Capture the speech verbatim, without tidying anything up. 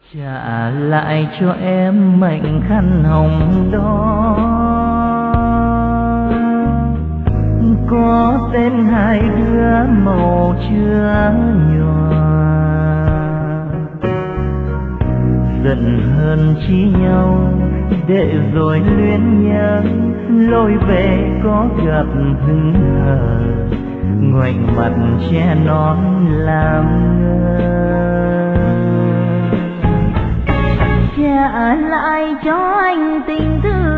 Trả lại cho em mệnh khăn hồng đó, có tên hai đứa màu chưa nhòa. Giận hơn chi nhau để rồi luyến nhớ, lối về có gặp hững hờ, ngoảnh mặt che nón làm ngơ. Trả lại cho anh tình thương